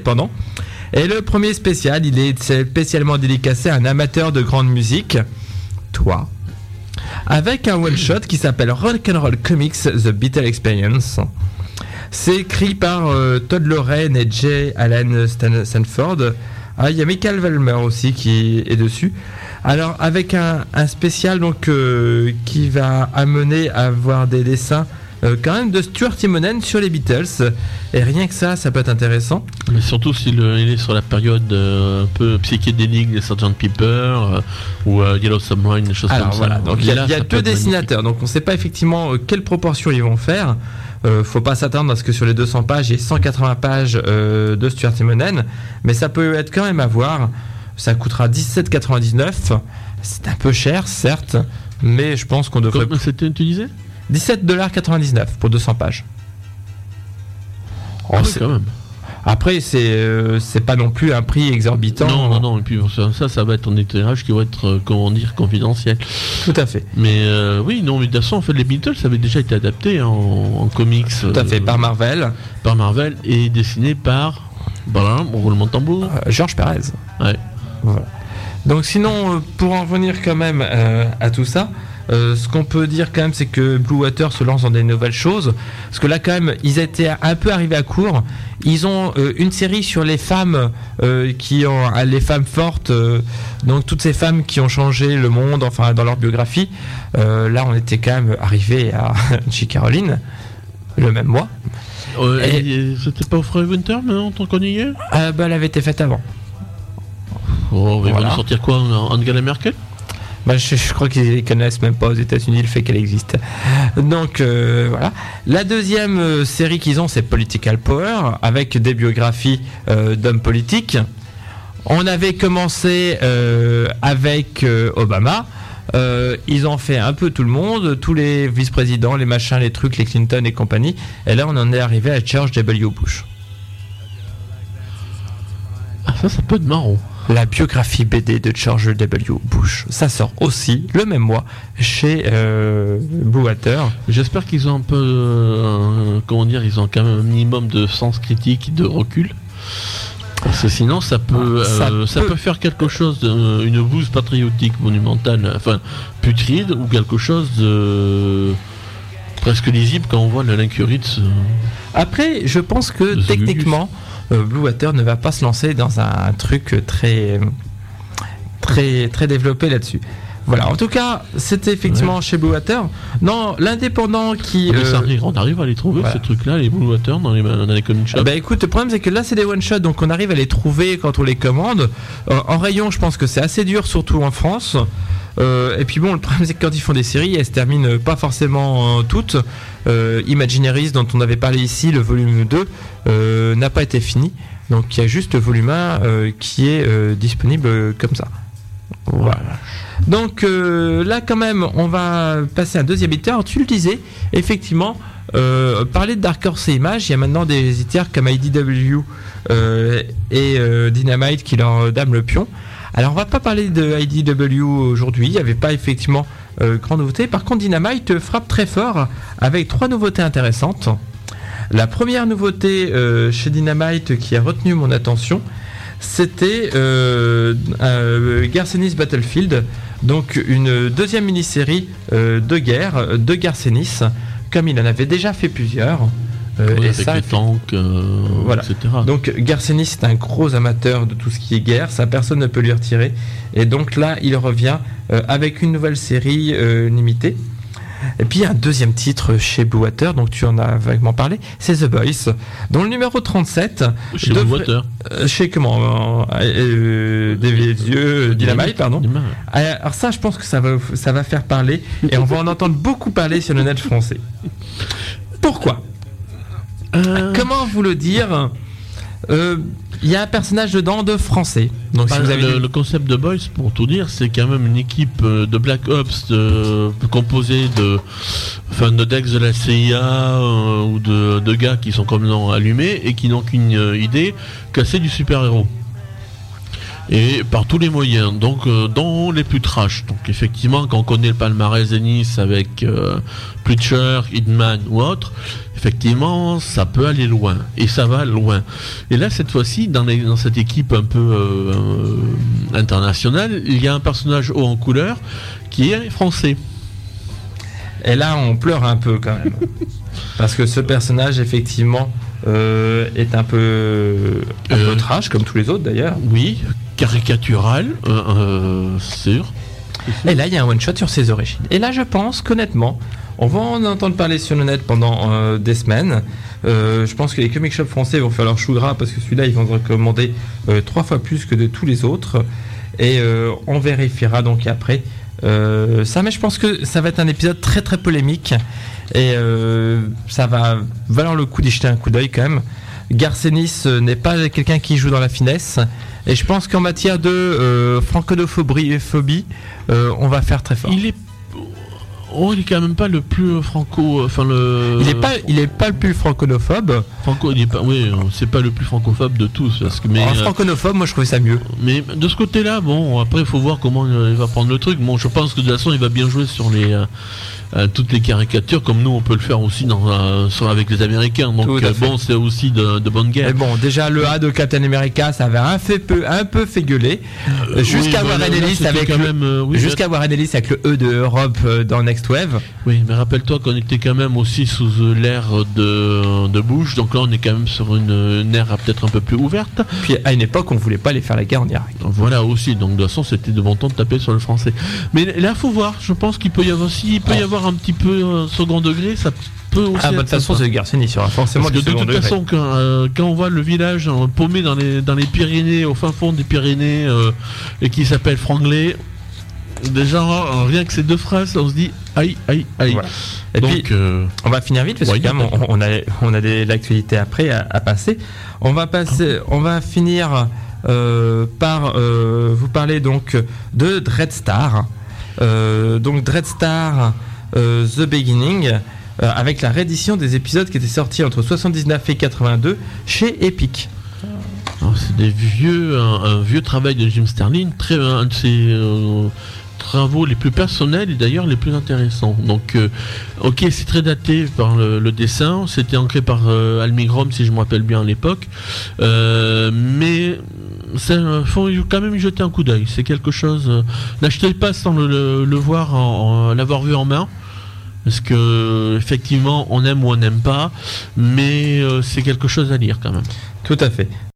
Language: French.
pardon. Et le premier spécial, il est spécialement dédicacé à un amateur de grande musique, toi, avec un one-shot qui s'appelle Rock'n'Roll Comics The Beatles Experience. C'est écrit par Todd Loren et J. Allen Sanford. Ah, il y a Michael Valmer aussi qui est dessus. Alors avec un spécial donc qui va amener à voir des dessins quand même de Stuart Timonen sur les Beatles, et rien que ça peut être intéressant. Mais surtout s'il est sur la période un peu psychédélique des Sgt Pepper ou Yellow Submarine, des choses comme ça. Voilà, donc il y a deux dessinateurs, donc on ne sait pas effectivement quelle proportion ils vont faire. Faut pas s'attendre à ce que sur les 200 pages, il y ait 180 pages de Stuart Timonen, mais ça peut être quand même à voir. Ça coûtera 17,99. C'est un peu cher, certes, mais je pense qu'on devrait. Comme c'était, tu disais $17,99 pour 200 pages. Oh, c'est quand même. Après, c'est pas non plus un prix exorbitant. Non. Et puis ça va être un étirage qui va être, confidentiel. Tout à fait. Mais oui, non, mais de toute façon, en fait, les Beatles avaient déjà été adaptés en comics. Tout à fait, par Marvel. Par Marvel et dessiné par. Voilà, mon roulement de tambour. George Perez. Ouais. Voilà. Donc sinon, pour en revenir quand même à tout ça. Ce qu'on peut dire quand même, c'est que Blue Water se lance dans des nouvelles choses, parce que là quand même ils étaient un peu arrivés à court. Ils ont une série sur les femmes les femmes fortes, donc toutes ces femmes qui ont changé le monde, enfin dans leur biographie. Là on était quand même arrivé à J. Caroline le même mois. Et c'était pas au Free Winter maintenant tant qu'on y est. Elle avait été faite avant. Oh, ils vont nous sortir quoi, Angela Merkel? Je crois qu'ils ne connaissent même pas aux États-Unis le fait qu'elle existe. Donc voilà. La deuxième série qu'ils ont, c'est Political Power, avec des biographies d'hommes politiques. On avait commencé avec Obama. Ils ont fait un peu tout le monde, tous les vice-présidents, les machins, les trucs, les Clinton et compagnie. Et là, on en est arrivé à George W. Bush. Ah, ça peut être marrant. La biographie BD de George W. Bush. Ça sort aussi le même mois chez Blue Water. J'espère qu'ils ont un peu, ils ont quand même un minimum de sens critique, de recul. Parce que sinon, ça peut faire quelque chose, une bouse patriotique monumentale, enfin putride, ou quelque chose de presque lisible quand on voit l'incurie de ce. Après, je pense que techniquement. Blue Water ne va pas se lancer dans un truc très développé là-dessus. Voilà, en tout cas, c'était effectivement chez Blue Water. Non, l'indépendant qui... on arrive à les trouver, ces trucs-là, les Blue Water, dans les comic shops. Écoute, le problème c'est que là, c'est des one-shots, donc on arrive à les trouver quand on les commande. En rayon, je pense que c'est assez dur, surtout en France. Et puis bon, le problème c'est que quand ils font des séries, elles se terminent pas forcément toutes. Imaginaries, dont on avait parlé ici, le volume 2 n'a pas été fini, donc il y a juste le volume 1 qui est disponible comme ça. Voilà. Donc là quand même on va passer à un deuxième éditeur. Tu le disais, effectivement, parler de Dark Horse et Image, il y a maintenant des éditeurs comme IDW et Dynamite qui leur dament le pion. Alors on va pas parler de IDW aujourd'hui, il n'y avait pas effectivement grande nouveauté. Par contre, Dynamite frappe très fort avec 3 nouveautés intéressantes. La première nouveauté chez Dynamite qui a retenu mon attention, c'était Garcenis Battlefield, donc une deuxième mini-série de guerre de Garcenis, comme il en avait déjà fait plusieurs. Et avec ça, les tanks, voilà. etc. Donc Garcenis est un gros amateur de tout ce qui est guerre, ça personne ne peut lui retirer. Et donc là, il revient avec une nouvelle série limitée. Et puis il y a un deuxième titre chez Blue Water, donc tu en as vaguement parlé, c'est The Boys, dont le numéro 37 chez Blue Water. Chez comment des yeux Dynamite, pardon. Alors ça, je pense que ça va faire parler, et on va en entendre beaucoup parler sur le net français. Pourquoi? Comment vous le dire? Il y a un personnage dedans de français. Donc, si vous avez le concept de Boys, pour tout dire, c'est quand même une équipe de Black Ops composée de Dex de la CIA ou de gars qui sont complètement allumés et qui n'ont qu'une idée, casser du super-héros. Et par tous les moyens, donc dans les plus trash. Donc effectivement, quand on connaît le palmarès de Nice avec Preacher, Hitman ou autre, effectivement, ça peut aller loin. Et ça va loin. Et là, cette fois-ci, dans cette équipe un peu internationale, il y a un personnage haut en couleur qui est français. Et là, on pleure un peu quand même. Parce que ce personnage, effectivement, est un peu trash, comme tous les autres d'ailleurs. Oui, caricatural, sûr. Et là, il y a un one-shot sur ses origines. Et là, je pense qu'honnêtement, on va en entendre parler sur le net pendant des semaines. Je pense que les comic shops français vont faire leur chou gras parce que celui-là, ils vont recommander 3 fois plus que de tous les autres. Et on vérifiera donc après ça. Mais je pense que ça va être un épisode très très polémique. Et ça va valoir le coup d'y jeter un coup d'œil quand même. Garcenis n'est pas quelqu'un qui joue dans la finesse. Et je pense qu'en matière de francophobie, on va faire très fort. Il est quand même pas le plus franco. Il est pas le plus franconophobe. C'est pas le plus francophobe de tous. Parce que, franconophobe, moi je trouvais ça mieux. Mais de ce côté-là, bon, après il faut voir comment il va prendre le truc. Bon, je pense que de toute façon il va bien jouer sur toutes les caricatures, comme nous on peut le faire aussi avec les Américains. Donc c'est aussi de bonne guerre. Mais bon, déjà le A de Captain America, ça avait un peu fait gueuler. Jusqu'à Warren Ellis avec le E de Europe dans Next Wave. Oui, mais rappelle-toi qu'on était quand même aussi sous l'ère de Bush, donc là on est quand même sur une ère peut-être un peu plus ouverte. Puis à une époque on voulait pas aller faire la guerre en Irak. Voilà aussi, donc de toute façon c'était de bon ton de taper sur le français. Mais là faut voir, je pense qu'il peut y avoir un petit peu second degré, ça peut aussi. De toute façon c'est Garcenis, il y aura forcément du second degré. De toute façon quand on voit le village paumé dans les Pyrénées, au fin fond des Pyrénées, et qui s'appelle Franglais, déjà rien que ces 2 phrases on se dit aïe aïe aïe. Voilà. Et donc, puis on va finir vite parce que quand même on a l'actualité après à passer. On va finir par vous parler donc de Dreadstar. Donc Dreadstar The Beginning, avec la réédition des épisodes qui étaient sortis entre 79 et 82 chez Epic. C'est un vieux travail de Jim Sterling, un de ses travaux les plus personnels et d'ailleurs les plus intéressants. Donc c'est très daté par le dessin, c'était ancré par Al Milgrom si je me rappelle bien à l'époque, mais il faut quand même y jeter un coup d'œil. C'est quelque chose, n'achetez pas sans le voir, l'avoir vu en main, parce que effectivement on aime ou on n'aime pas, mais c'est quelque chose à lire quand même. Tout à fait.